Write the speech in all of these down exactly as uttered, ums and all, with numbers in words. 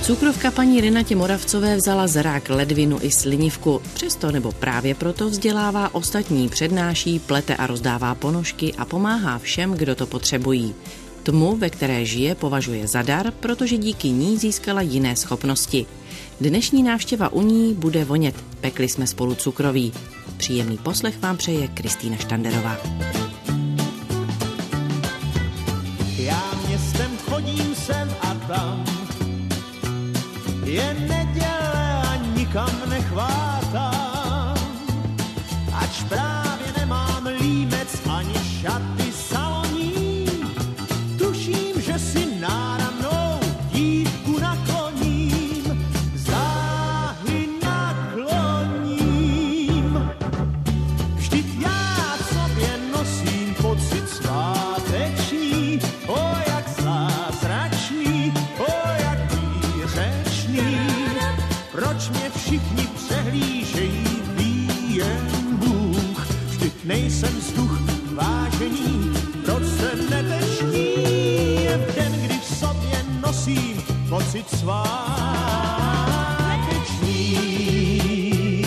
Cukrovka paní Renatě Moravcové vzala zrák, ledvinu i slinivku. Přesto nebo právě proto vzdělává ostatní, přednáší, plete a rozdává ponožky a pomáhá všem, kdo to potřebují. Tmu, ve které žije, považuje za dar, protože díky ní získala jiné schopnosti. Dnešní návštěva u ní bude vonět. Pekli jsme spolu cukroví. Příjemný poslech vám přeje Kristýna Štanderová. Já městem chodím sem a tam, je neděle a nikam nechvátám, ač právě nemám límec ani šaty saloní, tuším, že si náramnou dívku nakloním, záhy nakloním. Vždyť já v sobě nosím pocit sváteční, o jak zázračný, o jak výřečný. Proč mě všichni přehlížejí, ví jen Bůh. Vždyť nejsem vzduch vážení, proč jsem netečný. Je v den, kdy v sobě nosím pocit svátečný.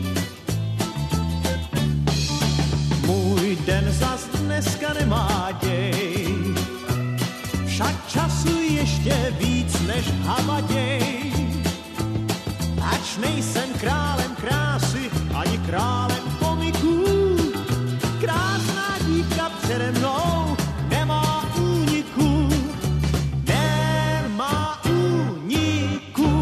Můj den zas dneska nemá děj, však času ještě víc než havaděj. Ač nejsem králem krásy, ani králem komiků, krásná dívka přede mnou nemá úniku, nemá úniku.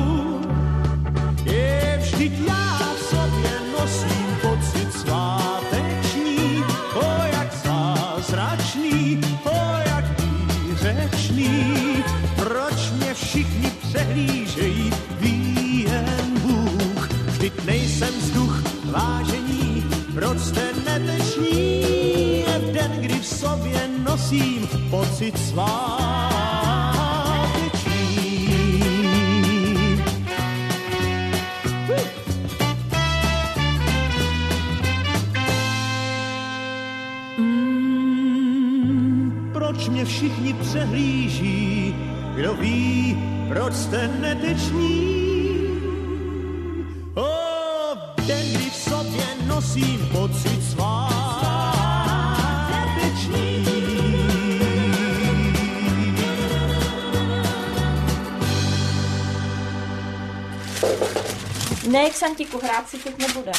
Je vždyť já v sobě nosím pocit svátečný, o jak zázračný, o jak výřečný. Proč mě všichni přehlížejí, ví jen Bůh. Vždyť nejsem vzduch vážení, proč jste neteční. Je v den, kdy v sobě nosím pocit svátečný. Mm, proč mě všichni přehlíží, kdo ví, proč jste neteční. O, den, kdy v sobě nosím pocit svátečný. Ne, Xantiku, hrát si teď nebudem.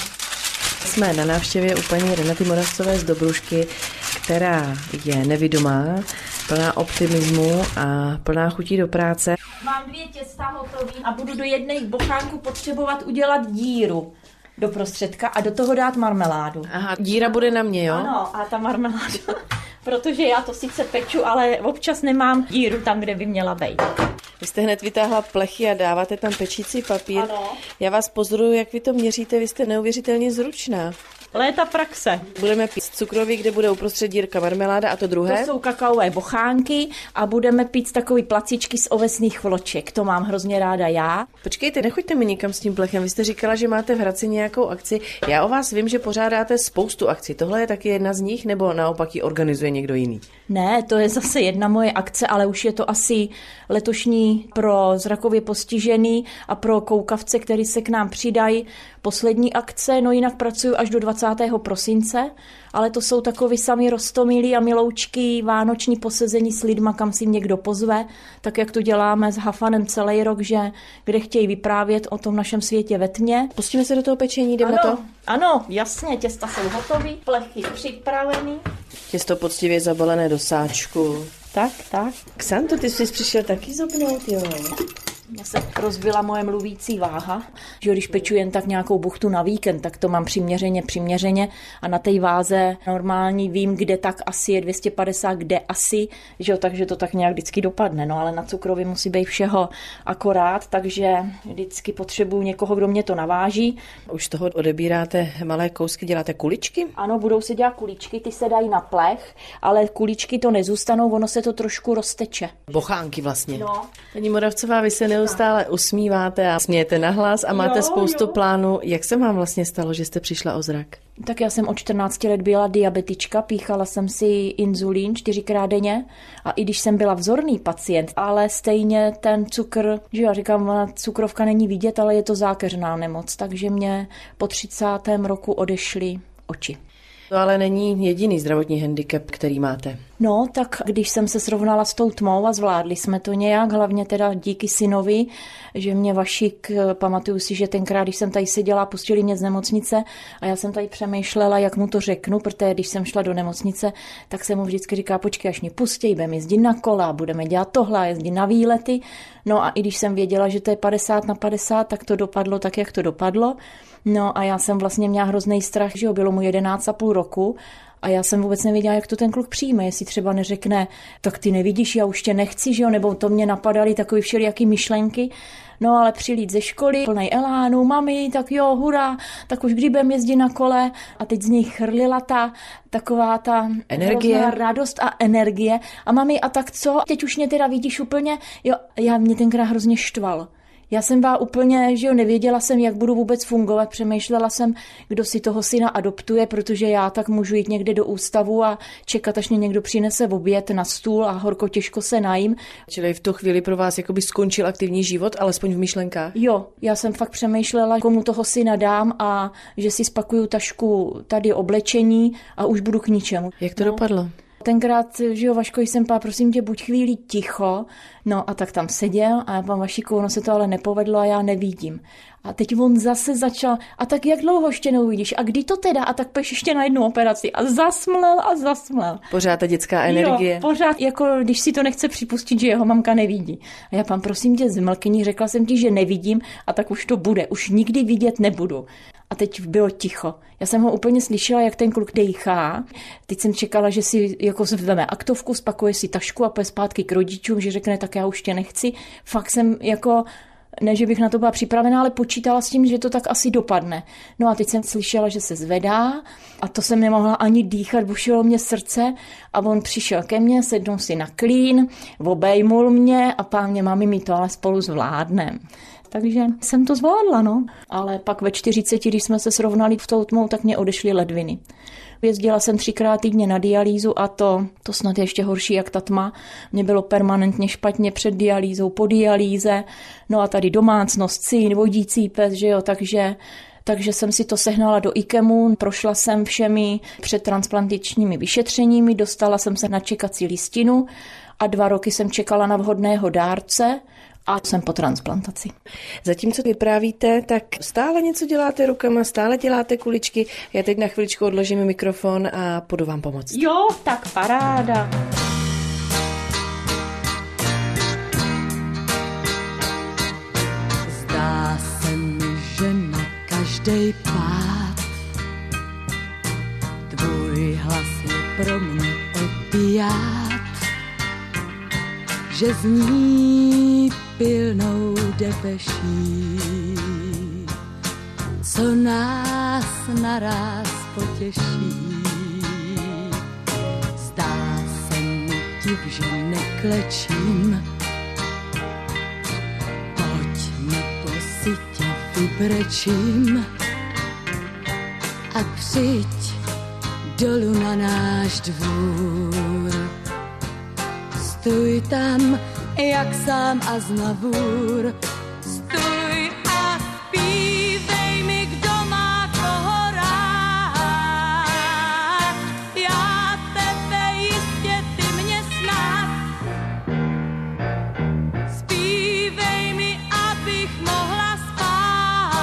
Jsme na návštěvě u paní Renaty Moravcové z Dobrušky, která je nevidomá, plná optimismu a plná chutí do práce. Mám dvě těsta hotový a budu do jedné bochánku potřebovat udělat díru do prostředka a do toho dát marmeládu. Aha, díra bude na mě, jo? Ano, a ta marmeláda, protože já to sice peču, ale občas nemám díru tam, kde by měla být. Vy jste hned vytáhla plechy a dáváte tam pečící papír. Ano. Já vás pozoruju, jak vy to měříte, vy jste neuvěřitelně zručná. Léta praxe. Budeme pít cukroví, kde bude uprostřed dírka marmeláda, a to druhé? To jsou kakaové bochánky a budeme pít takový placičky z ovesných vloček. To mám hrozně ráda já. Počkejte, nechoďte mi nikam s tím plechem. Vy jste říkala, že máte v Hradci nějakou akci. Já o vás vím, že pořádáte spoustu akcí. Tohle je taky jedna z nich, nebo naopak ji organizuje někdo jiný? Ne, to je zase jedna moje akce, ale už je to asi letošní pro zrakově postižený a pro koukavce, který se k nám přidají. Poslední akce, no jinak pracuju až do dvacátého prosince, ale to jsou takový sami roztomilí a miloučky, vánoční posezení s lidma, kam si někdo pozve, tak jak to děláme s Hafanem celý rok, že kde chtějí vyprávět o tom našem světě ve tmě. Pustíme se do toho pečení, jdeme ano, to? Ano, jasně, těsta jsou hotový, plechy připravený. Těsto poctivě zabalené do sáčku. Tak, tak. Xanto, ty jsi přišel taky zobnout, jo? Mně se rozbila moje mluvící váha, že když peču jen tak nějakou buchtu na víkend, tak to mám přiměřeně, přiměřeně a na té váze normální vím, kde tak asi je dvě stě padesát, kde asi, že jo, takže to tak nějak vždycky dopadne, no ale na cukrovi musí být všeho akorát, takže vždycky potřebuju někoho, kdo mě to naváží. Už z toho odebíráte malé kousky, děláte kuličky? Ano, budou se dělat kuličky, ty se dají na plech, ale kuličky to nezůstanou, ono se to trošku rozteče. Bochánky vlastně. No. Paní Moravcová, vy se neustále usmíváte a smějete nahlas a máte jo, spoustu jo. plánů. Jak se vám vlastně stalo, že jste přišla o zrak? Tak já jsem od čtrnácti let byla diabetička, píchala jsem si inzulín čtyřikrát denně a i když jsem byla vzorný pacient, ale stejně ten cukr, že já říkám, cukrovka není vidět, ale je to zákeřná nemoc, takže mě po třicátém roku odešly oči. To ale není jediný zdravotní handicap, který máte. No, tak když jsem se srovnala s tou tmou a zvládli jsme to nějak, hlavně teda díky synovi, že mě Vašik, pamatuju si, že tenkrát, když jsem tady seděla, pustili mě z nemocnice a já jsem tady přemýšlela, jak mu to řeknu, protože když jsem šla do nemocnice, tak jsem mu vždycky říká, počkej, až mě pustí, budeme jezdit na kola, budeme dělat tohle, jezdit na výlety. No a i když jsem věděla, že to je padesát na padesát, tak to dopadlo tak, jak to dopadlo. No a já jsem vlastně měla hrozný strach, že jo, bylo mu jedenáct a půl roku a já jsem vůbec nevěděla, jak to ten kluk přijme, jestli třeba neřekne, tak ty nevidíš, já už tě nechci, že jo, nebo to mě napadaly takový všelijaký myšlenky. No ale přilít ze školy, plnej elánu, mami, tak jo, hurá, tak už kdy budem jezdit na kole a teď z něj chrlila ta taková ta energie, radost a energie. A mami, a tak co? Teď už mě teda vidíš úplně, jo, já mě tenkrát hrozně štval. Já jsem byla úplně, že jo, nevěděla jsem, jak budu vůbec fungovat, přemýšlela jsem, kdo si toho syna adoptuje, protože já tak můžu jít někde do ústavu a čekat, až mě někdo přinese oběd na stůl a horko těžko se najím. Čili v tu chvíli pro vás jakoby skončil aktivní život, alespoň v myšlenkách? Jo, já jsem fakt přemýšlela, komu toho syna dám a že si spakuju tašku tady oblečení a už budu k ničemu. Jak to no. dopadlo? Tenkrát, že jo, Vaško, jsem pá, prosím tě, buď chvíli ticho, no a tak tam seděl a já pán Vašíku, ono se to ale nepovedlo a já nevidím. A teď on zase začal, a tak jak dlouho ještě neuvidíš, a kdy to teda, a tak půjdeš ještě na jednu operaci a zasmlel a zasmlel. Pořád ta dětská energie. Jo, pořád, jako když si to nechce připustit, že jeho mamka nevidí. A já pán, prosím tě, zmlkni, řekla jsem ti, že nevidím a tak už to bude, už nikdy vidět nebudu. A teď bylo ticho. Já jsem ho úplně slyšela, jak ten kluk dejchá. Teď jsem čekala, že si jako vezme aktovku, spakuje si tašku a půjde zpátky k rodičům, že řekne, tak já už tě nechci. Fakt jsem jako, ne, že bych na to byla připravená, ale počítala s tím, že to tak asi dopadne. No a teď jsem slyšela, že se zvedá a to jsem nemohla ani dýchat, bušilo mě srdce a on přišel ke mně, sednul si na klín, obejmul mě a pán mě, mami, my to ale spolu zvládneme. Takže jsem to zvládla, no. Ale pak ve čtyřiceti, když jsme se srovnali v tou tmou, tak mě odešly ledviny. Jezdila jsem třikrát týdně na dialýzu a to, to snad je ještě horší jak ta tma. Mně bylo permanentně špatně před dialýzou, po dialýze, no a tady domácnost, syn, vodící pes, že jo, takže... Takže jsem si to sehnala do IKEMu, prošla jsem všemi předtransplantačními vyšetřeními, dostala jsem se na čekací listinu a dva roky jsem čekala na vhodného dárce a jsem po transplantaci. Zatímco vyprávíte, tak stále něco děláte rukama, stále děláte kuličky. Já teď na chviličku odložím mikrofon a půjdu vám pomoct. Jo, tak paráda. Zdá se mi, že na každej pád tvůj hlas je pro mě opiát, že zní pilnou depeší, co nás naráz potěší. Zdá se mi div, že neklečím, pojď nebo si tě vybrečím a přijď dolů na náš dvůr. Stůj tam, jak sám a znavůr. Stůj a zpívej mi, kdo má koho rád. Já tebe jistě, ty mě snad. Zpívej mi, abych mohla spát.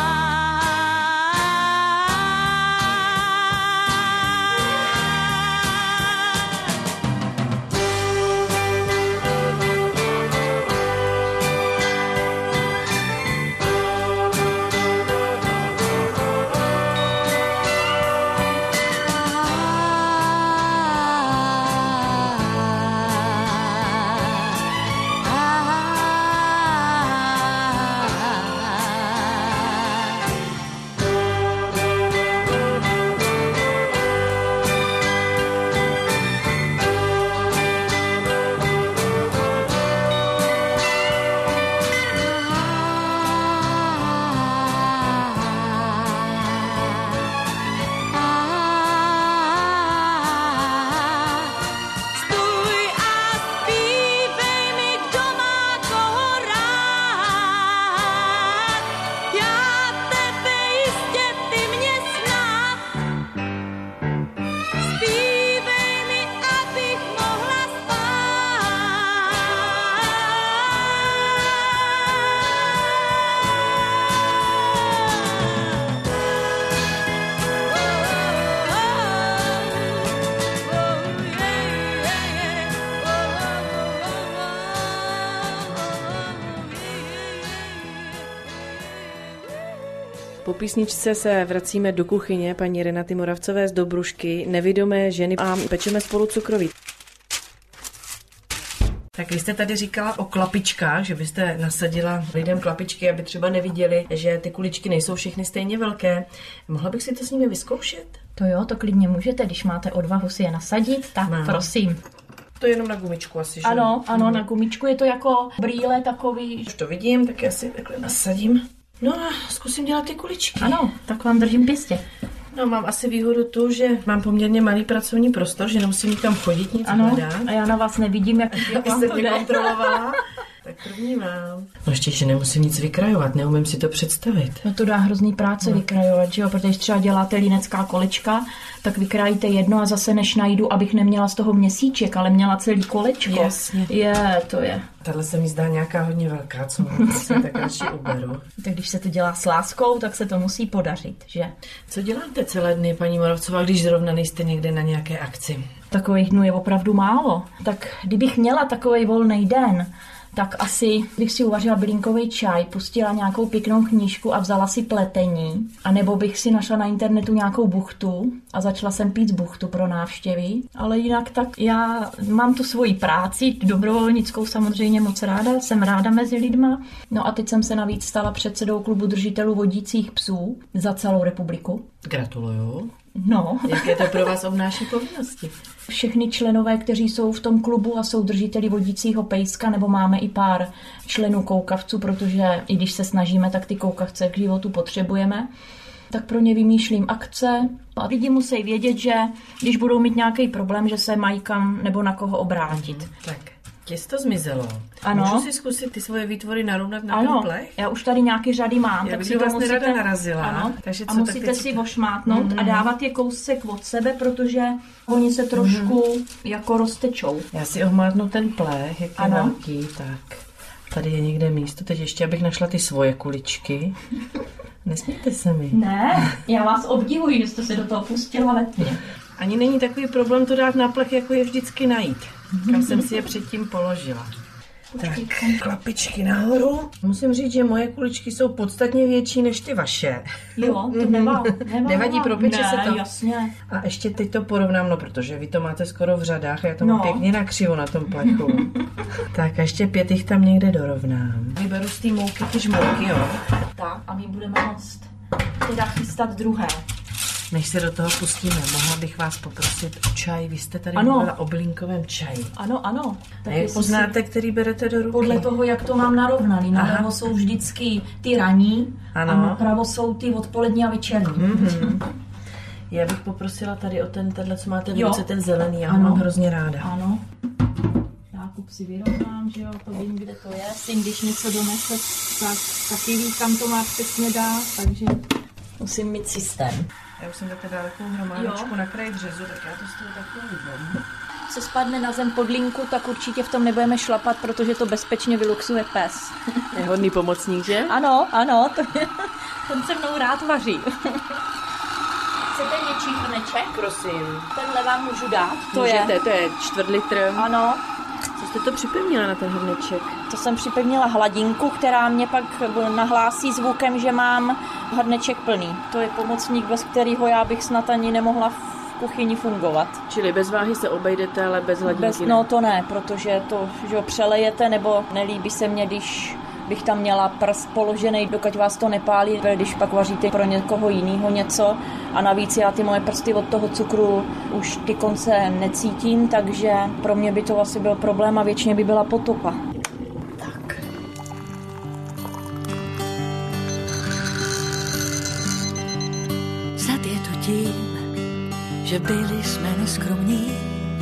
Po písničce se vracíme do kuchyně paní Renaty Moravcové z Dobrušky, nevidomé ženy, a pečeme spolu cukroví. Tak vy jste tady říkala o klapičkách, že byste nasadila lidem klapičky, aby třeba neviděli, že ty kuličky nejsou všechny stejně velké. Mohla bych si to s nimi vyzkoušet? To jo, to klidně můžete, když máte odvahu si je nasadit, tak no. Prosím. To je jenom na gumičku asi, že? Ano, ano, hmm. na gumičku je to jako brýle takový. Už to vidím, tak já si takhle nasadím. No a zkusím dělat ty kuličky. Ano, tak vám držím pěstě. No, mám asi výhodu tu, že mám poměrně malý pracovní prostor, že nemusím nikam chodit, nic ano, hledat. A já na vás nevidím, jak, jak vám to jde. Kontrolovala. Tak první mám. No ještě, že nemusím nic vykrajovat, neumím si to představit. No to dá hrozný práce no. vykrajovat, že jo, protože třeba děláte línecká kolečka, tak vykrájíte jedno a zase než najdu, abych neměla z toho měsíček, ale měla celý kolečko. Jasně. Je, to je. Tahle se mi zdá nějaká hodně velká, co si tak radši uberu. Tak když se to dělá s láskou, tak se to musí podařit, že? Co děláte celé dny, paní Moravcová, když zrovna nejste někde na nějaké akci? Takových dnů je opravdu málo. Tak kdybych měla takovej volný den, tak asi bych si uvařila bylinkový čaj, pustila nějakou pěknou knížku a vzala si pletení, anebo bych si našla na internetu nějakou buchtu a začala jsem pít z buchtu pro návštěvy. Ale jinak tak já mám tu svoji práci, dobrovolnickou samozřejmě moc ráda, jsem ráda mezi lidma. No a teď jsem se navíc stala předsedou klubu držitelů vodících psů za celou republiku. Gratuluju. No. Jaké to pro vás obnáší povinnosti? Všechny členové, kteří jsou v tom klubu a jsou držiteli vodícího pejska, nebo máme i pár členů koukavců, protože i když se snažíme, tak ty koukavce k životu potřebujeme, tak pro ně vymýšlím akce a lidi musí vědět, že když budou mít nějaký problém, že se mají kam nebo na koho obrátit. Mm, tak. Těsto zmizelo. Ano. Můžu si zkusit ty svoje výtvory narovnat na ano, ten plech? Já už tady nějaké řady mám. Já tak bych si do to vás musíte... nerada narazila. Ano. Takže co, a musíte tak si co... ošmátnout mm-hmm. a dávat je kousek od sebe, protože oni se trošku mm-hmm. jako roztečou. Já si ohmátnu ten plech, jak je ano. velký, tak tady je někde místo. Teď ještě, abych našla ty svoje kuličky. Nesmějte se mi. Ne, já vás obdivuji, že jste se do toho pustila letně. Ani není takový problém to dát na plech, jako je vždycky najít. Kam jsem si je předtím položila. Tak, klapičky nahoru. Musím říct, že moje kuličky jsou podstatně větší než ty vaše. Jo, to nemá. nemá Nevadí, propeče ne, se to. jasně. A ještě teď to porovnám, no protože vy to máte skoro v řadách a já to no. mám pěkně nakřivo na tom plechu. Tak a ještě pět jich tam někde dorovnám. Vyberu z té mouky ty žmolky, jo. Tak a my budeme moct teda chystat druhé. Než se do toho pustíme, mohla bych vás poprosit o čaj. Vy jste tady ano. mluvila o bylinkovém čaji. Ano, ano. Tak jak poznáte, který berete do ruky? Podle toho, jak to mám narovnaný. Nalevo jsou vždycky ty raní ano. a napravo jsou ty odpolední a večerní. Mm-hmm. Já bych poprosila tady o ten, tenhle, co máte v ruce, ten zelený. Já ho mám hrozně ráda. Ano. Nákup si vyrovnám, že jo, to vím, kde to je. Syn, když něco donese, tak taky ví, kam to má přesně dát, takže musím mít systém. Já už jsem takhle dala takovou hromádičku na kraji březu, tak já to z toho takovou vím. Se spadne na zem pod linku, tak určitě v tom nebudeme šlapat, protože to bezpečně vyluxuje pes. Je hodný pomocník, že? Ano, ano, to je, ten se mnou rád vaří. Chcete něčí hrneček? Prosím. Tenhle vám můžu dát. To Můžete, je. to je čtvrt litr. Ano. Co jste to připevnila na ten hrneček? To jsem připevnila hladinku, která mě pak nahlásí zvukem, že mám hrneček plný. To je pomocník, bez kterého já bych snad ani nemohla v kuchyni fungovat. Čili bez váhy se obejdete, ale bez hladinky bez, No to ne, protože to, že ho přelejete, nebo nelíbí se mně, když bych tam měla prst položený, dokud vás to nepálí, když pak vaříte pro někoho jiného něco. A navíc já ty moje prsty od toho cukru už ty konce necítím, takže pro mě by to asi byl problém a většině by byla potopa. Tak. Snad je to tím, že byli jsme neskromní.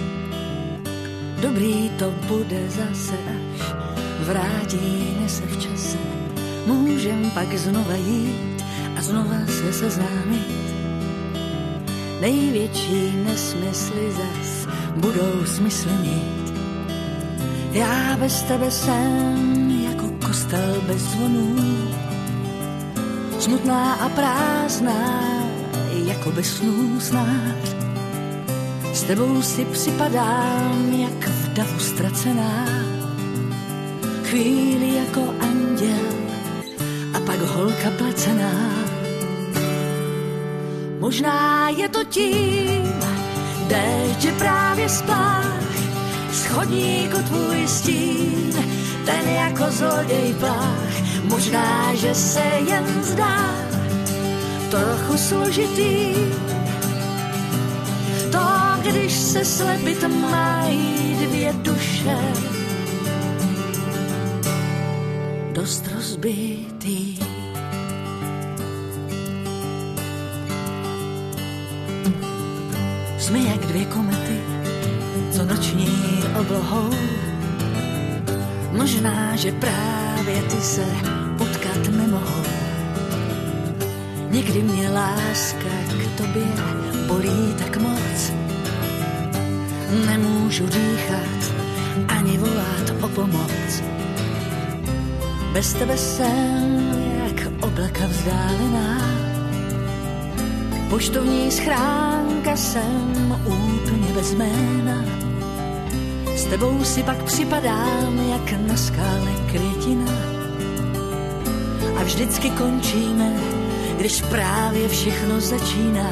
Dobrý to bude zase, až vrátíme se v čase. Můžem pak znova jít a znova se seznámit. Největší nesmysly zas budou smysl mít. Já bez tebe jsem jako kostel bez zvonů, smutná a prázdná, jako bez snů snad. S tebou si připadám jak v davu ztracená, chvíli jako anděl a pak holka placená. Možná je to tím, déšť je právě splách, z chodníku tvůj stín, ten jako zloděj plách. Možná, že se jen zdá trochu složitý, to, když se slepit mají dvě duše, dost rozbitý. Jsme jak dvě komety, co noční oblohou. Možná, že právě ty se potkat nemohou. Někdy mě láska k tobě bolí tak moc, nemůžu dýchat ani volat o pomoc. Bez tebe jsem jak oblaka vzdálená, poštovní schránka jsem úplně bez jména. S tebou si pak připadám jak na skále květina a vždycky končíme, když právě všechno začíná.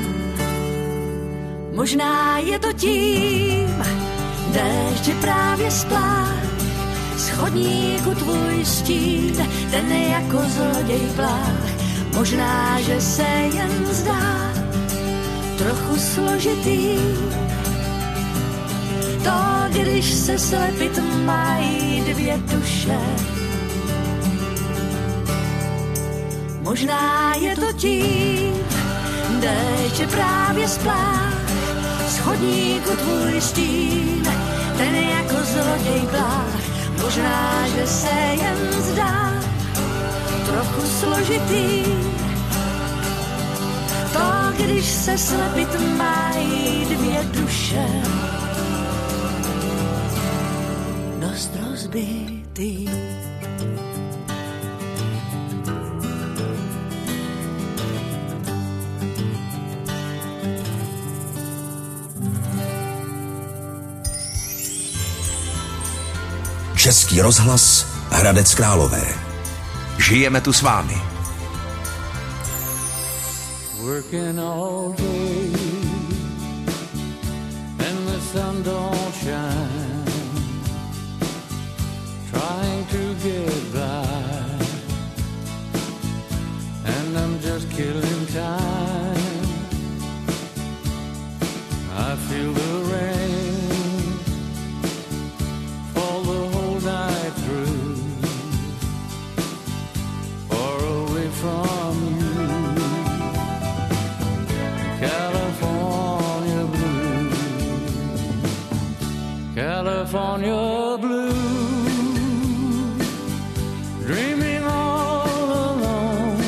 Možná je to tím, déšť je právě splách, z chodníku tvůj stín, ten je jako zloděj plách. Možná, že se jen zdá trochu složitý, to, když se slepit mají dvě duše. Možná je to tím, déšť je právě splách, z chodníku tvůj stín, ten je jako zloděj plách. Možná, že se jen zdá trochu složitý, to, když se slepit mají dvě duše, dost rozbitý. Český rozhlas Hradec Králové. Žijeme tu s vámi. Working all day and the sun don't shine, trying to get by, and I'm just killing time. I feel the rain fall the whole night through, far away from you, California blue, California blue, dreaming all alone,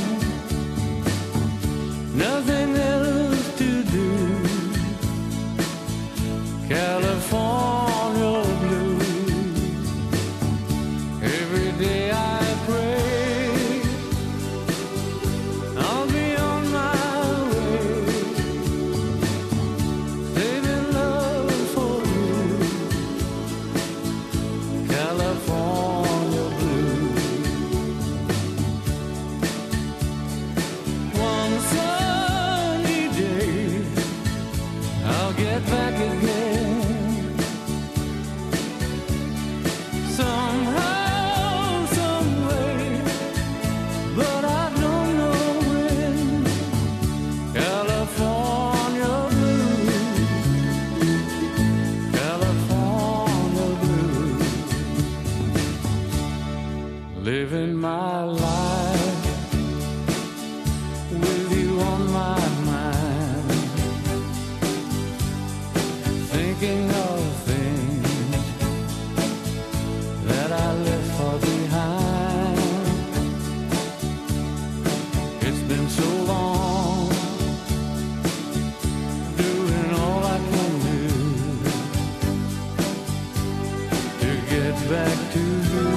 nothing else to do, California blue. Every day I pray I'll be on my way, saving love for you, California blue. One sunny day I'll get back again, somehow, some way, but I don't know when. California blue, California blue, living my life with you on my mind, thinking of things that I left far behind. It's been so long, doing all I can do to get back to you,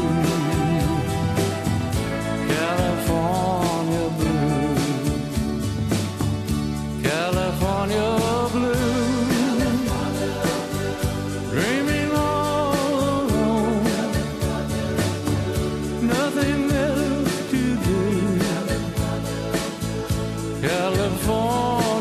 California blue, California blue, dreaming all alone, nothing else to do, California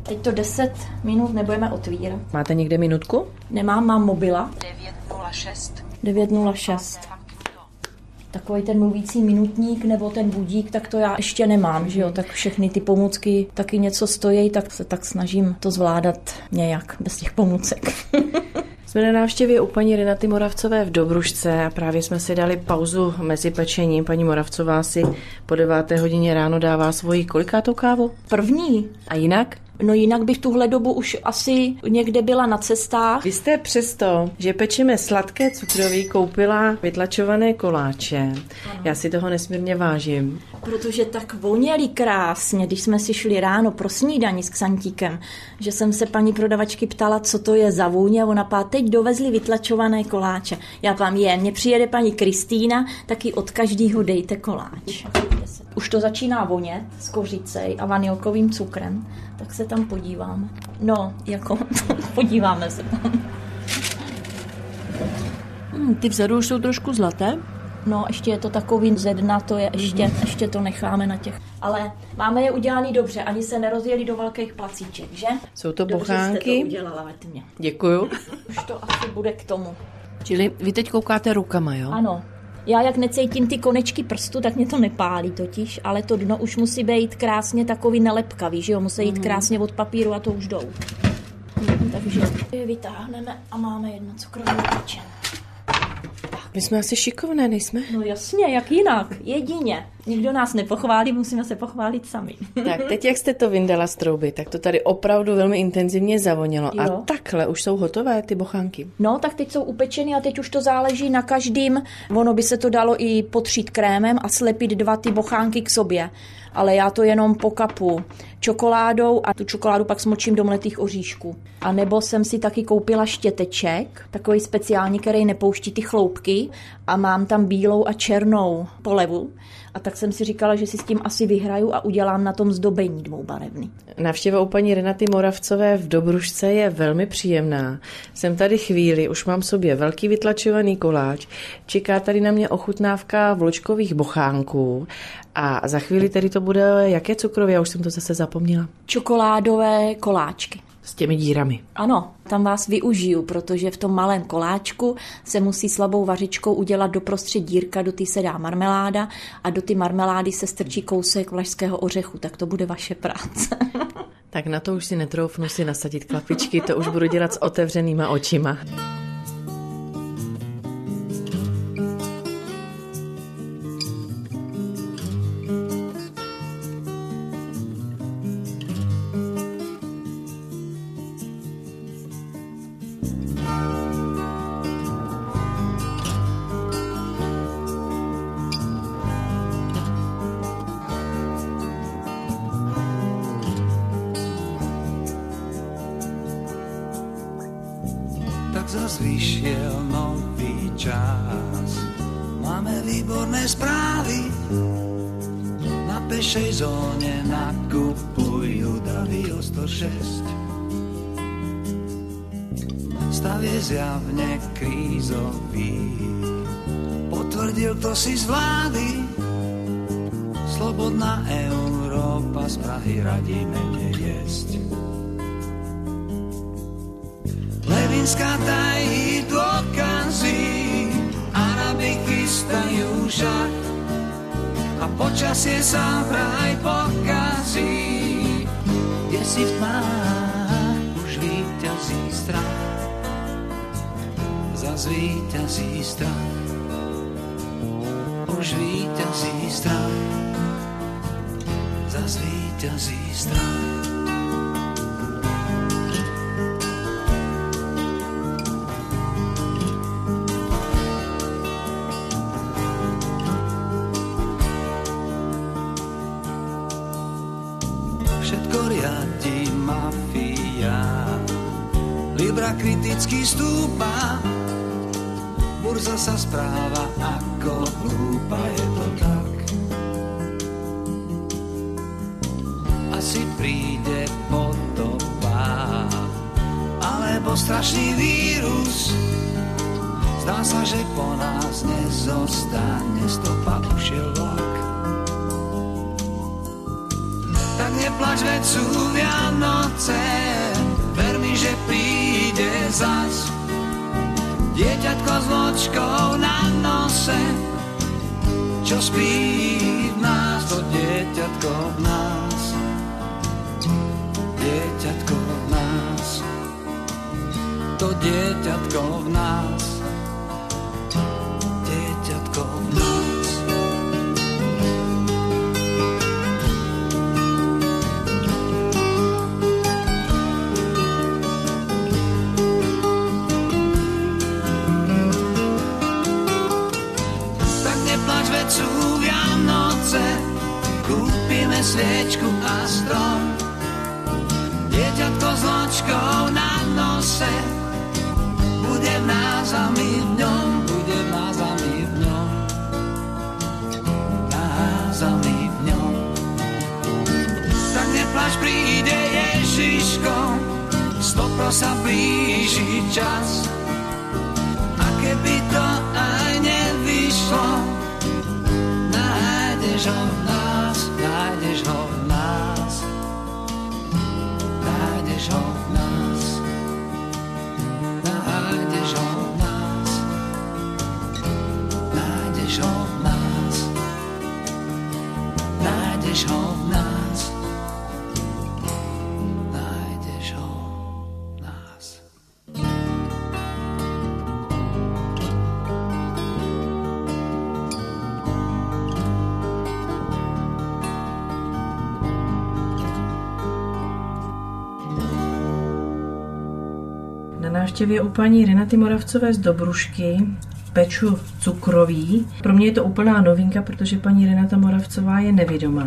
Teď to deset minut nebudeme otvírat. Máte někde minutku? Nemám, mám mobila. devět nula šest. devět nula šest. Takový ten mluvící minutník nebo ten budík, tak to já ještě nemám, že jo, tak všechny ty pomůcky taky něco stojí, tak se tak snažím to zvládat nějak bez těch pomůcek. Jsme na návštěvě u paní Renaty Moravcové v Dobrušce a právě jsme si dali pauzu mezi pečením. Paní Moravcová si po deváté hodině ráno dává svoji kolikátou kávu? První. A jinak? No jinak bych tuhle dobu už asi někde byla na cestách. Vy jste přesto, že pečeme sladké cukroví, koupila vytlačované koláče. Ano. Já si toho nesmírně vážím. Protože tak voněli krásně, když jsme si šli ráno pro snídani s Ksantíkem, že jsem se paní prodavačky ptala, co to je za vůně, a ona pá, teď dovezli vytlačované koláče. Já vám je, mně přijede paní Kristýna, taky od každého dejte koláč. Už to začíná vonět s kořicej a vanilkovým cukrem, tak se tam podíváme. No, jako, podíváme se tam. Hmm, ty vzadu už jsou trošku zlaté. No, ještě je to takový ze dna, to je ještě, mm-hmm. ještě to necháme na těch. Ale máme je udělaný dobře, ani se nerozjeli do velkých placíček, že? Jsou to dobře bochánky. Jste to udělala ve tmě. Děkuju. Už to asi bude k tomu. Čili vy teď koukáte rukama, jo? Ano. Já jak necítím ty konečky prstu, tak mě to nepálí totiž, ale to dno už musí být krásně takový nelepkavý, že jo? Musí jít mm-hmm. krásně od papíru a to už jdou. Mm, takže je vytáhneme a máme jedno cukroví pečen. My jsme asi šikovné, nejsme? No jasně, jak jinak, jedině. Nikdo nás nepochválí, musíme se pochválit sami. Tak teď, jak jste to vyndala z trouby, tak to tady opravdu velmi intenzivně zavonělo. Jo. A takhle už jsou hotové ty bochánky? No, tak teď jsou upečeny a teď už to záleží na každým. Ono by se to dalo i potřít krémem a slepit dva ty bochánky k sobě. Ale já to jenom pokapu čokoládou a tu čokoládu pak smočím do mletých oříšků. A nebo jsem si taky koupila štěteček, takový speciální, který nepouští ty chloupky a mám tam bílou a černou polevu. A tak jsem si říkala, že si s tím asi vyhraju a udělám na tom zdobení dvoubarevný. Návštěva u paní Renaty Moravcové v Dobrušce je velmi příjemná. Jsem tady chvíli, už mám sobě velký vytlačovaný koláč, čeká tady na mě ochutnávka vločkových bochánků a za chvíli tady to bude jaké cukroví, já už jsem to zase zapomněla. Čokoládové koláčky. S těmi dírami. Ano, tam vás využiju, protože v tom malém koláčku se musí slabou vařičkou udělat doprostřed dírka, do té se dá marmeláda a do ty marmelády se strčí kousek vlašského ořechu, tak to bude vaše práce. Tak na to už si netroufnu si nasadit klapičky, to už budu dělat s otevřenýma očima. Zas vyšiel nový čas. Máme výborné správy. Na pešej zóne nakupujú davy o sto šesť. Stav je zjavne krízový. Potvrdil to si z vlády. Slobodná Európa z Prahy radí menej jesť. Levinská tají dôkazy, Araby chystajú šach a počasie sa vraj pokazí. Kde si v tmách už víťazí strach, zas víťazí strach, už víťazí strach, zas víťazí strach. Libra kriticky stúpa, burza sa správa ako hlúpa, je to tak. Asi príde potopa, alebo strašný vírus. Zdá sa, že po nás nezostane stopa, už je vlak. Tak neplač, veď sú Vianoce, ver mi, že príde zas. Dieťatko s ločkou na nose, čo spí v nás, to dieťatko v nás. Dieťatko v nás, to dieťatko v nás. Dieťatko v nás. Tak neplač, veď sú Vianoce, kúpime sviečku a strom. Dieťatko s ločkou na nose, bude v nás a my v ňom, bude v nás a my v ňom, nás a my v ňom. Tak neplač, príde Ježiško, stopro sa blíži čas. A keby to aj nevyšlo, nájdeš ho v nás, nájdeš ho v nás, nájdeš ho v nás. Nájdeš ho v nás, nájdeš ho v nás, nájdeš ho v nás, nájdeš ho v nás. Na návštěvě u paní Renaty Moravcové z Dobrušky peču cukroví. Pro mě je to úplná novinka, protože paní Renata Moravcová je nevědomá.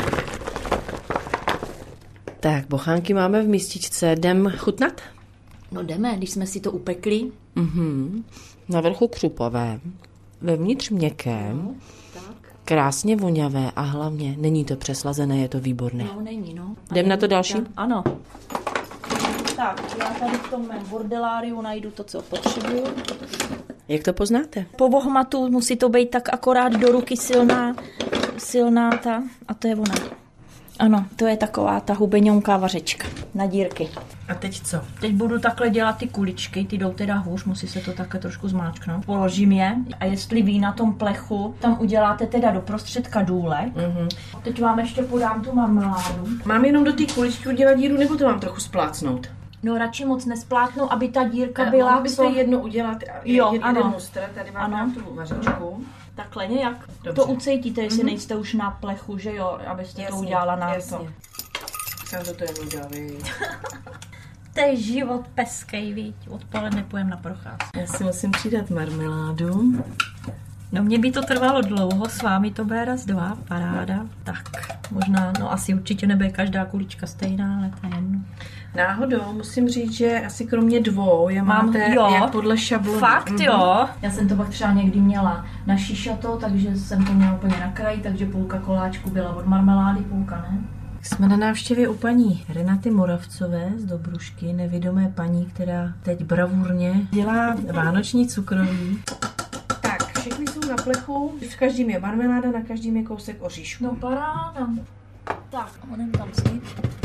Tak, bochánky máme v místičce. Jdem chutnat? No jdeme, když jsme si to upekli. Mhm. Na vrchu křupové, vevnitř měkké, No, tak. krásně voňavé a hlavně není to přeslazené, je to výborné. No, není, no. Jdem na to další? Ano. Tak, já tady v tom mém bordeláriu najdu to, co potřebuju. Jak to poznáte? Po vohmatu musí to být tak akorát do ruky silná, silná ta, a to je ona. Ano, to je taková ta hubeňonká vařečka na dírky. A teď co? Teď budu takhle dělat ty kuličky, ty jdou teda hůř, musí se to takhle trošku zmáčknout. Položím je a jestli ví na tom plechu, tam uděláte teda do prostředka důle. Mhm. Teď vám ještě podám tu marmeládu. Mám jenom do té kuličky udělat díru, nebo to mám trochu splácnout? No radši moc nesplátnu, aby ta dírka A byla... mohla byste co- jedno udělat, Jo, jeden ano. mustr, tady vám Ano. dám tu vařečku. Takhle nějak. Dobře. To ucejtíte, jestli Mhm. nejste už na plechu, že jo, abyste Jasně, to udělala na jasně. to. Jsem to je nuda, viď. To je život peskej, viď. Odpoledne pojem na procházku. Já si musím přidat marmeládu. No mě by to trvalo dlouho, s vámi to bude raz, dva, paráda. Tak, možná, no asi určitě nebude každá kulička stejná, ale to je jedno. Náhodou musím říct, že asi kromě dvou je Mám, máte jo. jak podle šablony. Fakt, Mhm. jo. Já jsem to pak třeba někdy měla na šišato, takže jsem to měla úplně na kraji, takže půlka koláčku byla od marmelády, půlka ne. Jsme na návštěvě u paní Renaty Moravcové z Dobrušky, nevidomé paní, která teď bravurně dělá vánoční cukroví. Tak, všechny jsou na plechu, v každém je marmeláda, na každém je kousek oříšku. No paráda. Tak, onem tam si.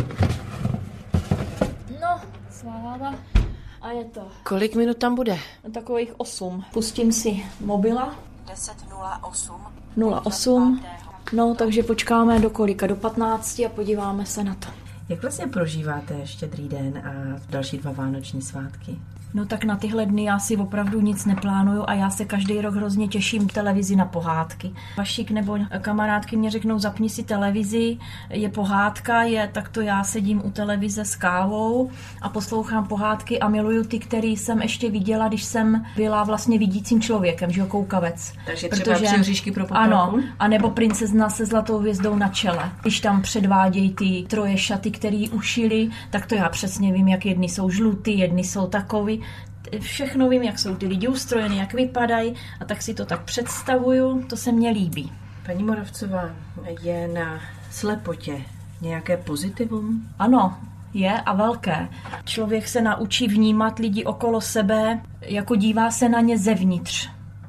No, sláva. A je to Kolik minut tam bude? takových osm. Pustím si mobila. deset nula osm. nula osm. No, takže počkáme do kolika? Do patnácti a podíváme se na to. Jak vlastně prožíváte Štědrý den a další dva vánoční svátky? No tak na tyhle dny já si opravdu nic neplánuju a já se každý rok hrozně těším v televizi na pohádky. Vašik nebo kamarádky mě řeknou, zapni si televizi, je pohádka, je, tak to já sedím u televize s kávou a poslouchám pohádky a miluju ty, který jsem ještě viděla, když jsem byla vlastně vidícím člověkem, že jo, koukavec. Takže třeba Tři oříšky pro popelku? Ano, anebo princezna se zlatou hvězdou na čele. Když tam předvádějí ty troje šaty, který ušili, tak to já přesně vím, jak jedny jsou žlutý, jedny jsou takový. Všechno vím, jak jsou ty lidi ustrojeny, jak vypadají a tak si to tak představuju, to se mně líbí. Paní Moravcová, je na slepotě nějaké pozitivum? Ano, je a velké. Člověk se naučí vnímat lidi okolo sebe, jako dívá se na ně zevnitř.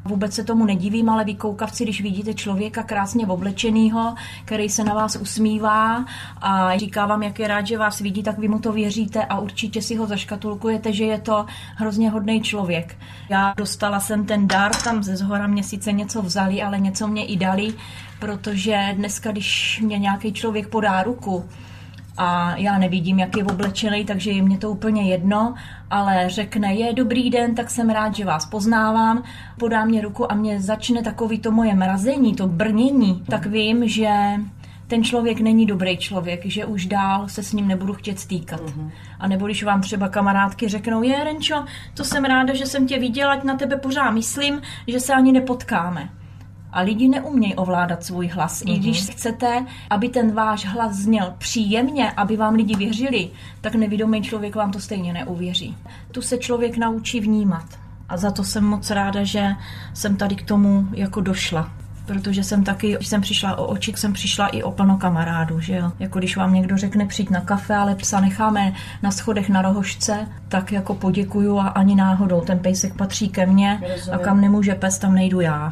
Vůbec se tomu nedivím, ale vy koukavci, když vidíte člověka krásně oblečenýho, který se na vás usmívá a říká vám, jak je rád, že vás vidí, tak vy mu to věříte a určitě si ho zaškatulkujete, že je to hrozně hodný člověk. Já dostala jsem ten dar, tam ze zhora mě sice něco vzali, ale něco mě i dali, protože dneska, když mě nějaký člověk podá ruku, a já nevidím, jak je oblečený, takže je mě to úplně jedno, ale řekne, je dobrý den, tak jsem rád, že vás poznávám, podá mě ruku a mě začne takový to moje mrazení, to brnění, tak vím, že ten člověk není dobrý člověk, že už dál se s ním nebudu chtět stýkat. Uh-huh. A nebo když vám třeba kamarádky řeknou, je Renčo, to jsem ráda, že jsem tě viděla, ať na tebe pořád myslím, že se ani nepotkáme. A lidi neumějí ovládat svůj hlas. Mm-hmm. I když chcete, aby ten váš hlas zněl příjemně, aby vám lidi věřili, tak nevědomý člověk vám to stejně neuvěří. Tu se člověk naučí vnímat. A za to jsem moc ráda, že jsem tady k tomu jako došla. Protože jsem taky, když jsem přišla o oči, jsem přišla i o plno kamarádů, že jo. Jako když vám někdo řekne přijď na kafe, ale psa necháme na schodech na rohožce, tak jako poděkuju a ani náhodou. Ten pejsek patří ke mně a kam nemůže pes, tam nejdu já.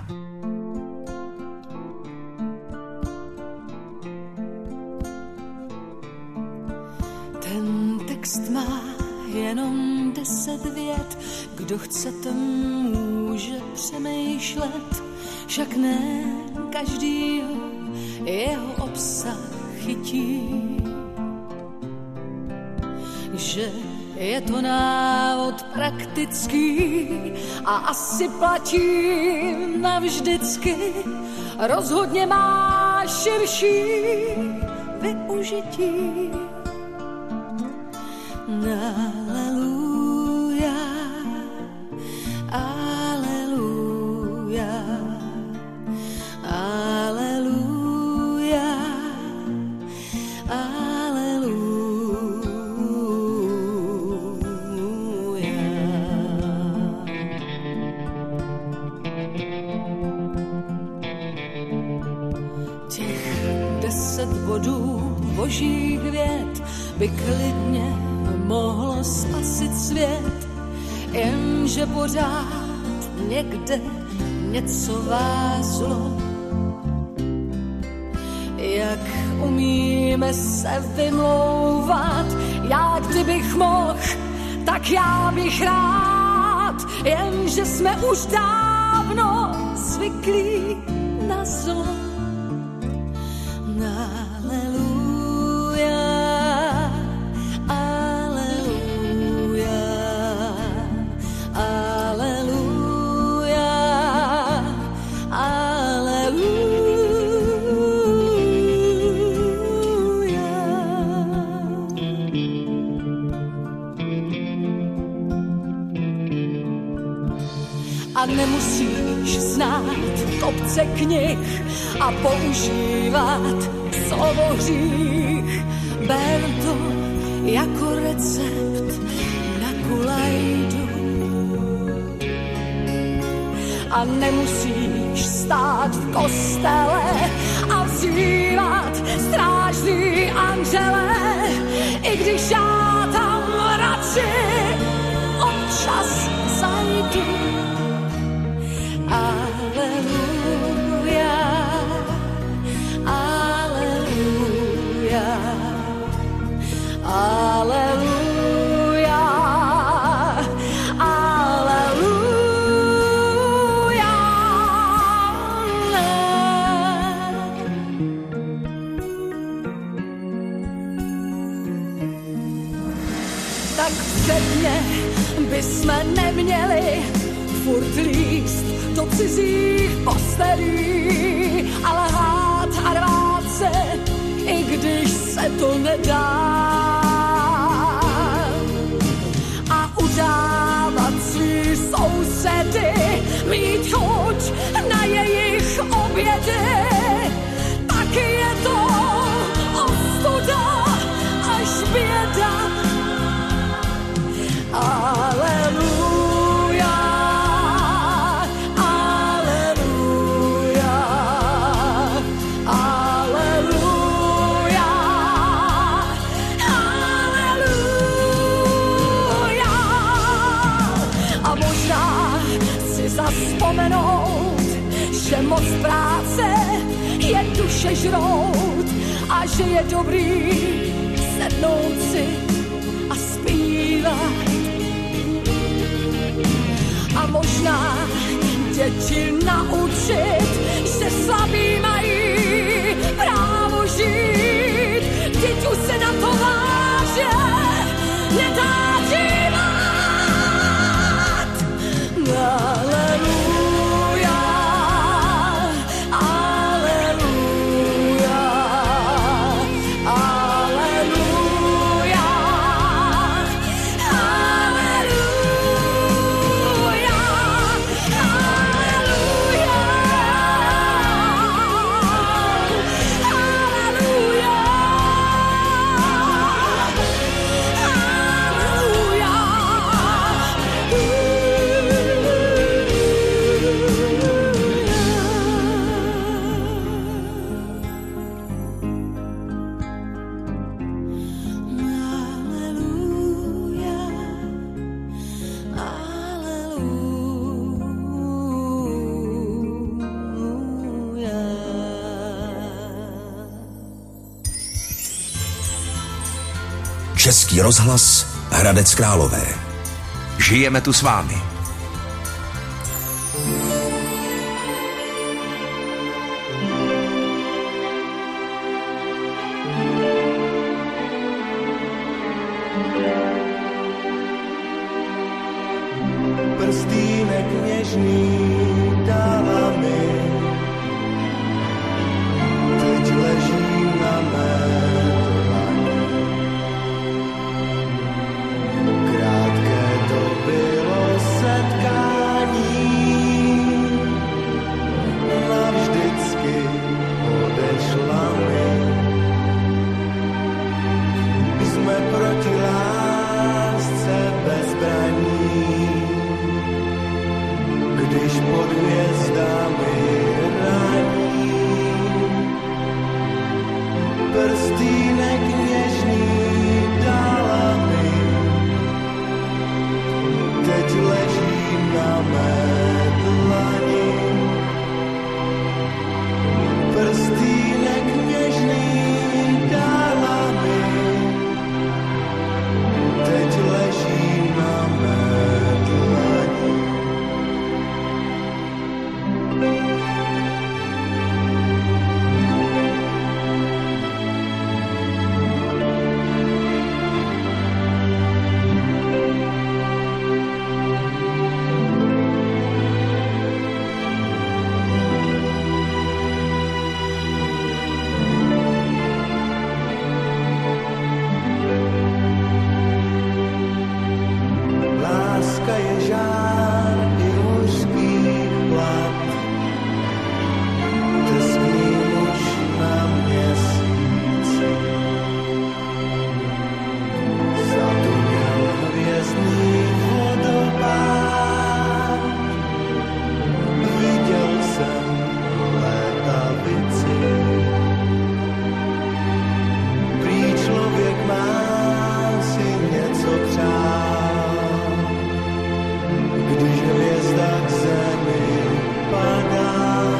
Text má jenom deset vět, kdo chcete může přemýšlet, však ne každýho jeho obsah chytí. Že je to návod praktický a asi platí navždycky, rozhodně má širší využití. Aleluja, aleluja, aleluja, aleluja. Těch deset bodů božích vět by klidně mohlo spasit svět, jenže pořád někde něco vázlo. Jak umíme se vymlouvat, já kdybych mohl, tak já bych rád, jenže jsme už dávno zvyklí na zlo. A nemusíš znát kopce knih a používat slovo hřích. Ber to jako recept na kulajdu. A nemusíš stát v kostele a vzývat strážný anděle, i když já tam radši občas zajdu. Aleluja, aleluja, aleluja, aleluja. Tak předně bysme neměli furt líst do cizích postelí, ale rád a rád se, i když se to nedá. A udávat svý sousedy, mít chuť na jejich obědy, taky je to ostuda až běda. Aleluja. Aleluja, z práce je duše žrout a že je dobrý sednout si a zpívat. A možná děti naučit, že slabí mají právo žít. Vždyť už se na to váže nedá dívat. Aleluja, aleluja, aleluja, aleluja, Český rozhlas Hradec Králové. Žijeme tu s vámi. Prstýnek něžný dala mi, teď leží na mé dlani. Krátké to bylo setkání, navždycky odešla mi. Jsme proti lásce bezbraní, když pod hvězdami raní. Prstýnek něžný dala mi, teď leží na mé dlani. Prstýnek něžný dala mi, teď leží na mé dlani. Láska je žár i hořký chlad, teskný muž na měsíci. Zatuměl hvězdný vodopád, viděl jsem létavici. Prý člověk má si něco přát, když hvězda k zemi padá,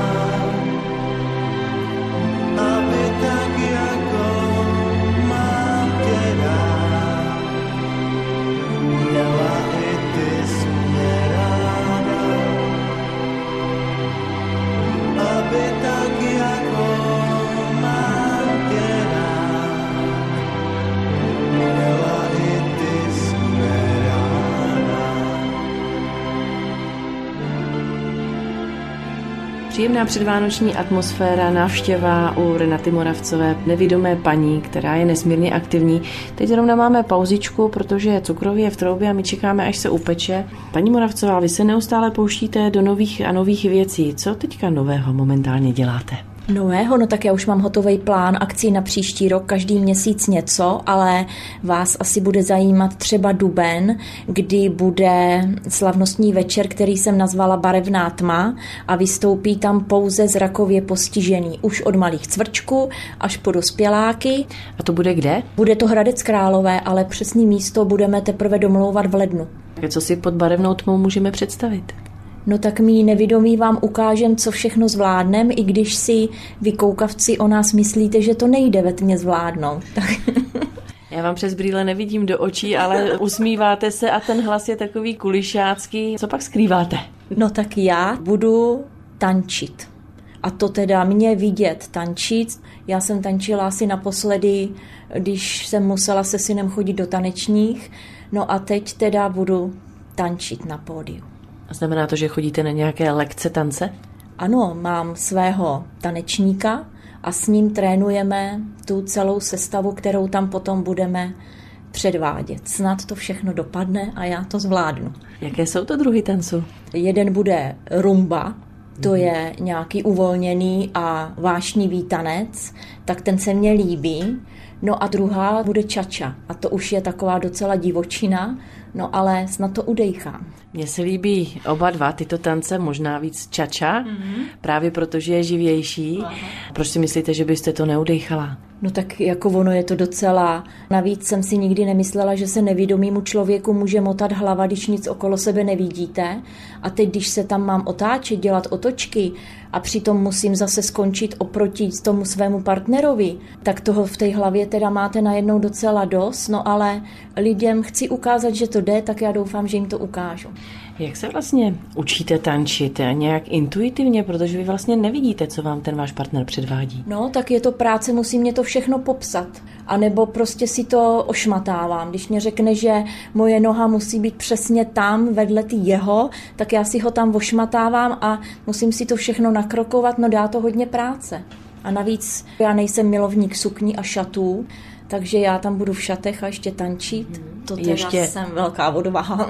aby tak jako mám tě rád, měla i ty jsi mě ráda. Aby tak jako mám tě rád, měla i ty jsi mě ráda. Příjemná předvánoční atmosféra, návštěva u Renaty Moravcové, nevidomé paní, která je nesmírně aktivní. Teď zrovna máme pauzičku, protože cukroví je v troubě a my čekáme, až se upeče. Paní Moravcová, vy se neustále pouštíte do nových a nových věcí. Co teďka nového momentálně děláte? Nového, no tak já už mám hotový plán akcí na příští rok, každý měsíc něco, ale vás asi bude zajímat třeba duben, kdy bude slavnostní večer, který jsem nazvala Barevná tma a vystoupí tam pouze zrakově postižený, už od malých cvrčků až po dospěláky. A to bude kde? Bude to Hradec Králové, ale přesný místo budeme teprve domlouvat v lednu. Co si pod barevnou tmou můžeme představit? No tak mý nevědomí vám ukážem, co všechno zvládnem, i když si vy koukavci o nás myslíte, že to nejde ve tmě zvládnout. Tak... Já vám přes brýle nevidím do očí, ale usmíváte se a ten hlas je takový kulišácký. Co pak skrýváte? No tak já budu tančit. A to teda mě vidět tančit. Já jsem tančila asi naposledy, když jsem musela se synem chodit do tanečních. No a teď teda budu tančit na pódiu. A znamená to, že chodíte na nějaké lekce tance? Ano, mám svého tanečníka a s ním trénujeme tu celou sestavu, kterou tam potom budeme předvádět. Snad to všechno dopadne a já to zvládnu. Jaké jsou to druhy tancu? Jeden bude rumba, to je nějaký uvolněný a vášnivý tanec, tak ten se mně líbí. No a druhá bude čača a to už je taková docela divočina, no ale snad to udejchám. Mně se líbí oba dva tyto tance, možná víc čača, mm-hmm. právě protože je živější. Aha. Proč si myslíte, že byste to neudejchala? No tak jako ono je to docela. Navíc jsem si nikdy nemyslela, že se nevědomému člověku může motat hlava, když nic okolo sebe nevidíte. A teď, když se tam mám otáčet, dělat otočky a přitom musím zase skončit oproti tomu svému partnerovi, tak toho v té hlavě teda máte najednou docela dost. No ale lidem chci ukázat, že to jde, tak já doufám, že jim to ukážu. Jak se vlastně učíte tančit? Nějak intuitivně, protože vy vlastně nevidíte, co vám ten váš partner předvádí. No, tak je to práce, musí mě to všechno popsat. A nebo prostě si to ošmatávám. Když mě řekne, že moje noha musí být přesně tam, vedle ty jeho, tak já si ho tam ošmatávám a musím si to všechno nakrokovat, no dá to hodně práce. A navíc já nejsem milovník sukní a šatů, takže já tam budu v šatech a ještě tančit. To teda ještě... jsem velká odvaha.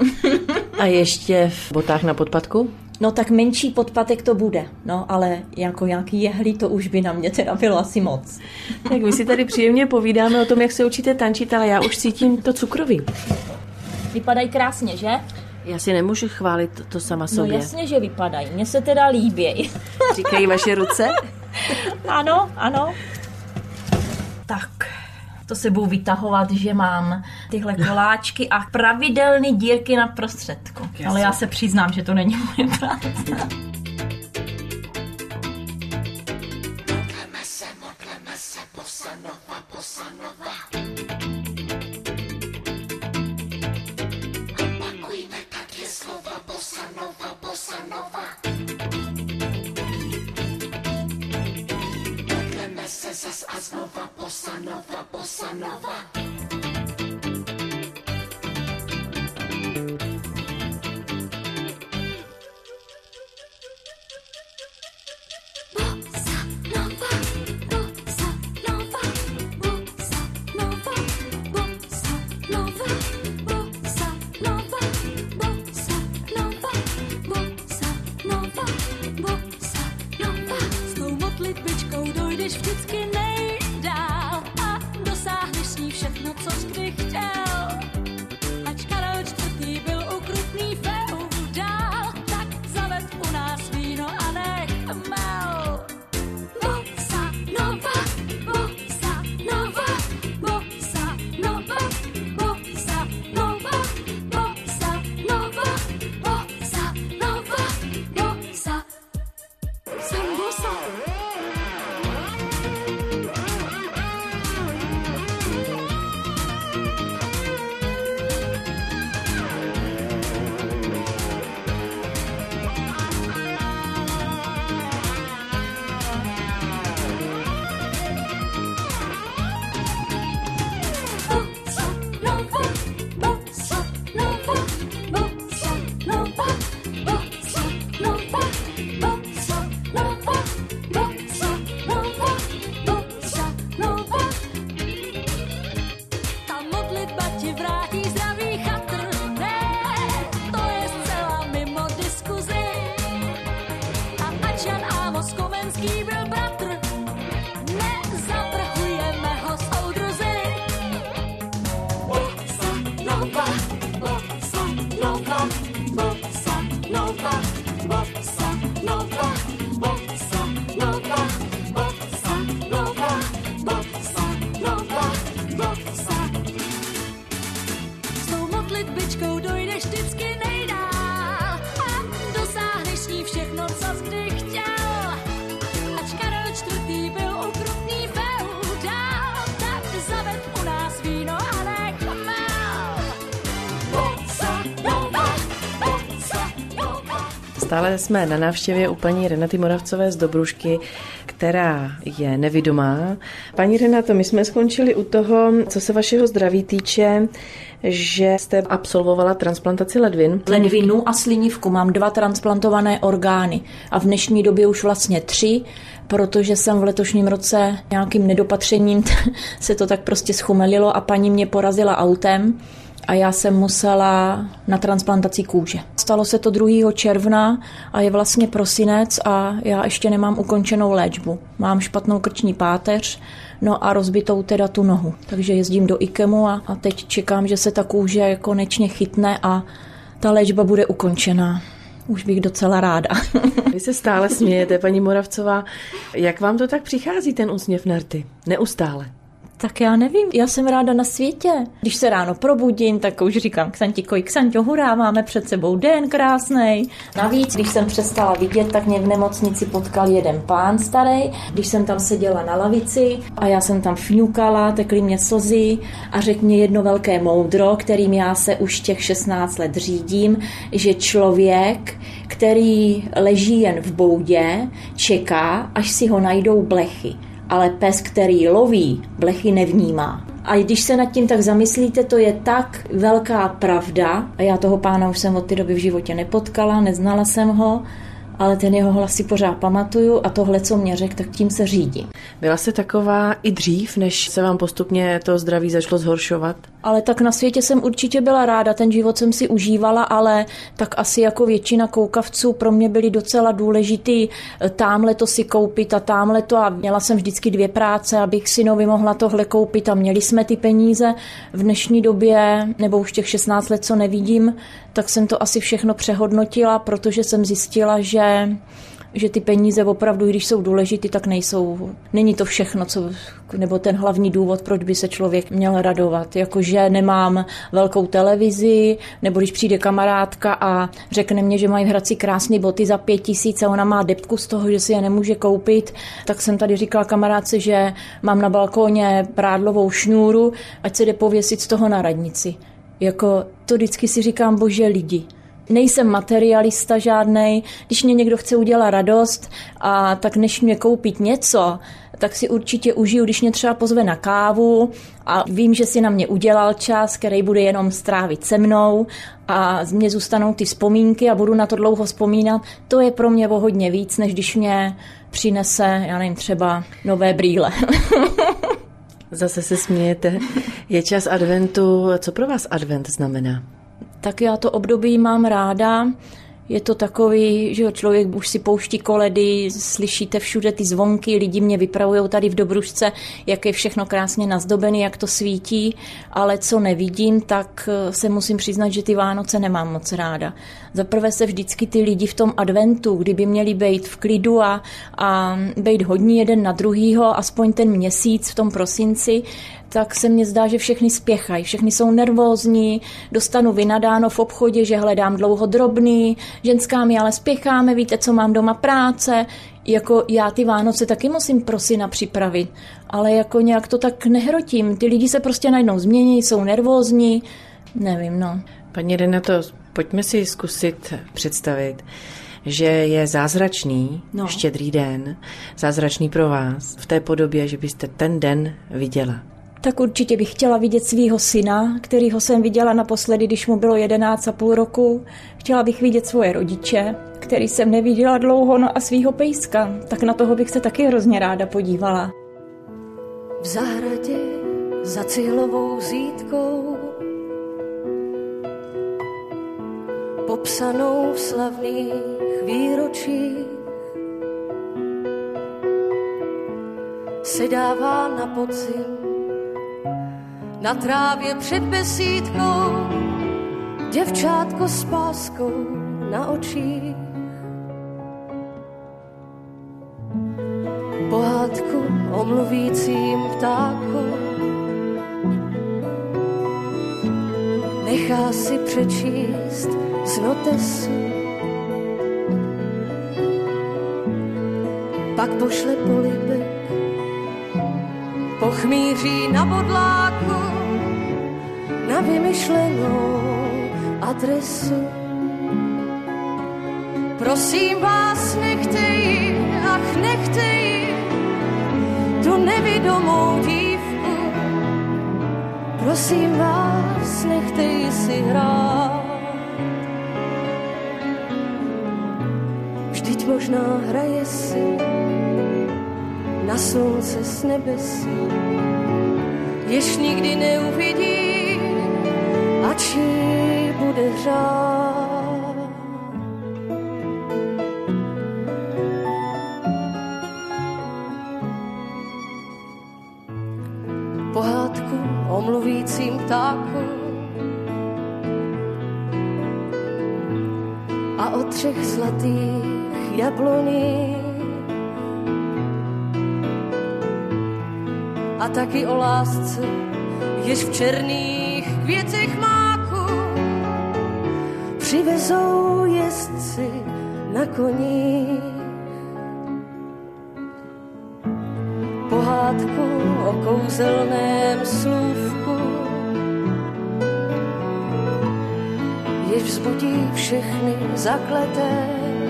A ještě v botách na podpatku? No tak menší podpatek to bude, no ale jako nějaký jehlí, to už by na mě teda bylo asi moc. Tak my si tady příjemně povídáme o tom, jak se učíte tančit, ale já už cítím to cukroví. Vypadají krásně, že? Já si nemůžu chválit to sama sobě. No jasně, že vypadají, mně se teda líbí. Říkají vaše ruce? Ano, ano. Tak... To se budu vytahovat, že mám tyhle koláčky a pravidelné dírky na prostředku. Jasně. Ale já se přiznám, že to není moje práce. Modleme se, modleme se, bossa nova, bossa nova. Opakujme taky slova, bossa nova, bossa nova. Modleme se zas a znova, bossa nova, bossa nova. Vždycky nejdál a dosáhneš s ní všechno, co jsi kdy chtěl. Ať Karel čtvrtý byl ukrutný feudál, tak zaved u nás víno a nech chmel. Bossa nova, bossa nova, bossa nova, bossa nova, bossa nova, bossa nova, bossa. Jsem bossa. S tou modlitbičkou dojdeš vždycky nejdál a dosáhneš sní všechno, co kdy chtěl. Ač Karel čtvrtý byl ukrutný feudál, tak zaved u nás víno a ne chmel. Boca Nova, Boca Nova. Stále jsme na návštěvě u paní Renaty Moravcové z Dobrušky, která je nevidomá. Paní Renato, my jsme skončili u toho, co se vašeho zdraví týče, že jste absolvovala transplantaci ledvin. Ledvinu a slinivku. Mám dva transplantované orgány a v dnešní době už vlastně tři, protože jsem v letošním roce nějakým nedopatřením se to tak prostě schumelilo a paní mě porazila autem a já jsem musela na transplantaci kůže. Stalo se to druhého června a je vlastně prosinec a já ještě nemám ukončenou léčbu. Mám špatnou krční páteř, no a rozbitou teda tu nohu. Takže jezdím do IKEMu a, a teď čekám, že se ta kůže konečně chytne a ta léčba bude ukončená. Už bych docela ráda. Vy se stále smějete, paní Moravcová. Jak vám to tak přichází, ten úsměv na rty? Neustále. Tak já nevím, já jsem ráda na světě. Když se ráno probudím, tak už říkám Ksantikoj, Ksanťo, hurá, máme před sebou den krásnej. Navíc, když jsem přestala vidět, tak mě v nemocnici potkal jeden pán starý, když jsem tam seděla na lavici a já jsem tam fňukala, tekly mě slzy a řekl mě jedno velké moudro, kterým já se už těch šestnáct let řídím, že člověk, který leží jen v boudě, čeká, až si ho najdou blechy. Ale pes, který loví, blechy nevnímá. A když se nad tím tak zamyslíte, to je tak velká pravda. A já toho pána už jsem od té doby v životě nepotkala, neznala jsem ho, ale ten jeho hlas si pořád pamatuju a tohle, co mě řekl, tak tím se řídím. Byla jste taková i dřív, než se vám postupně to zdraví začalo zhoršovat? Ale tak na světě jsem určitě byla ráda, ten život jsem si užívala, ale tak asi jako většina koukavců pro mě byly docela důležitý támhle to si koupit a támhle to a měla jsem vždycky dvě práce, abych synovi mohla tohle koupit a měli jsme ty peníze. V dnešní době, nebo už těch šestnáct let, co nevidím, tak jsem to asi všechno přehodnotila, protože jsem zjistila, že že ty peníze opravdu, když jsou důležitý, tak nejsou, není to všechno, co, nebo ten hlavní důvod, proč by se člověk měl radovat. Jakože nemám velkou televizi, nebo když přijde kamarádka a řekne mě, že mají v Hradci krásné boty za pět tisíc a ona má depku z toho, že si je nemůže koupit, tak jsem tady říkala kamarádce, že mám na balkóně prádlovou šňůru, ať se jde pověsit z toho na radnici. Jako to vždycky si říkám, bože lidi. Nejsem materialista žádnej, když mě někdo chce udělat radost a tak než mě koupit něco, tak si určitě užiju, když mě třeba pozve na kávu a vím, že si na mě udělal čas, který bude jenom strávit se mnou a z mě zůstanou ty vzpomínky a budu na to dlouho vzpomínat. To je pro mě o hodně víc, než když mě přinese, já nevím, třeba nové brýle. Zase se smějete. Je čas adventu. Co pro vás advent znamená? Tak já to období mám ráda. Je to takový, že člověk už si pouští koledy, slyšíte všude ty zvonky, lidi mě vypravují tady v Dobrušce, jak je všechno krásně nazdobený, jak to svítí, ale co nevidím, tak se musím přiznat, že ty Vánoce nemám moc ráda. Zaprvé se vždycky ty lidi v tom adventu, kdyby měli být v klidu a, a být hodní jeden na druhýho, aspoň ten měsíc v tom prosinci, tak se mně zdá, že všechny spěchají, všechny jsou nervózní, dostanu vynadáno v obchodě, že hledám dlouho drobný, ženská mi ale spěcháme, víte, co mám doma práce, jako já ty Vánoce taky musím pro syna připravit, ale jako nějak to tak nehrotím, ty lidi se prostě najednou změní, jsou nervózní, nevím, no. Paní Renato, pojďme si zkusit představit, že je zázračný no. Štědrý den, zázračný pro vás, v té podobě, že byste ten den viděla. Tak určitě bych chtěla vidět svýho syna, kterýho jsem viděla naposledy, když mu bylo jedenáct a půl roku. Chtěla bych vidět svoje rodiče, který jsem neviděla dlouho, no a svýho pejska. Tak na toho bych se taky hrozně ráda podívala. V zahradě za cihlovou zítkou, popsanou v slavných výročích, se dává na podzim na trávě před besídkou děvčátko s páskou na očích. Pohádku o mluvícím ptáku nechá si přečíst z notesu pak pošle polibek, pochmíří na bodláku, na vymyšlenou adresu. Prosím vás, nechte ji, ach nechte ji, tu nevidomou dívku. Prosím vás, nechte ji si hrát. Vždyť možná hraje si na slunce s nebesí, jež nikdy neuvidí, ač ji bude hřát. Pohádku o mluvícím ptáku a o třech zlatých jabloní a taky o lásce, jež v černých květech máku přivezou jezdci na koních. Pohádku o kouzelném slůvku, jež vzbudí všechny zakleté.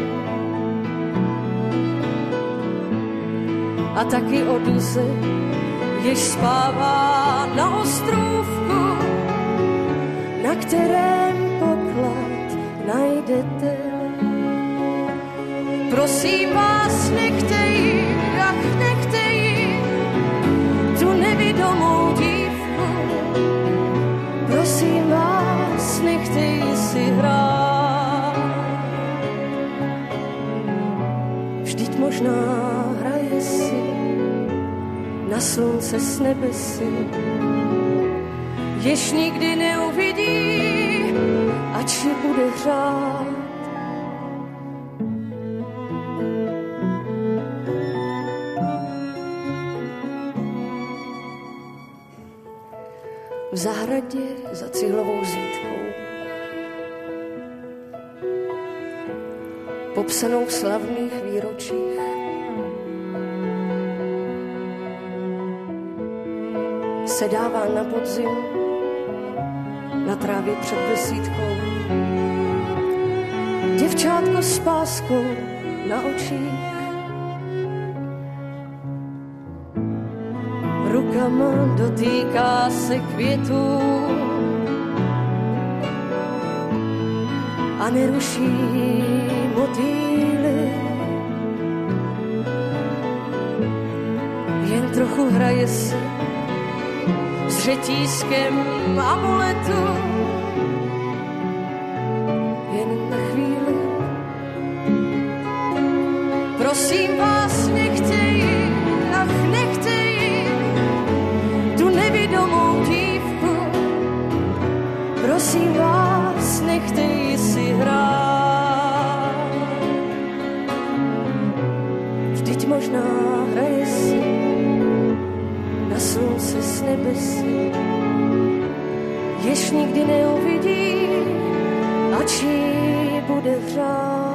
A taky o duze, jež spává na ostrůvku, na kterém poklad najdete. Prosím vás, nechte ji, ach nechte ji, tu nevidomou dívku. Prosím vás, nechte ji si hrát. Vždyť možná hraje si na slunce s nebesí, jež nikdy neuvidí, ač ji bude hřát. V zahradě za cihlovou zítkou, popsanou v slavných výročích, sedává na podzim na trávě před besídkou děvčátko s páskou na očích. Rukama dotýká se květů a neruší motýly. Jen trochu hraje se s řetízkem amuletu. Jen na chvíli. Prosím vás, nechte ji, ach nechte ji, tu nevidomou dívku. Prosím vás, nechte ji si hrát. Vždyť možná hraje si na slunce s nebesí, jež nikdy neuvidí, ač ji bude hřát.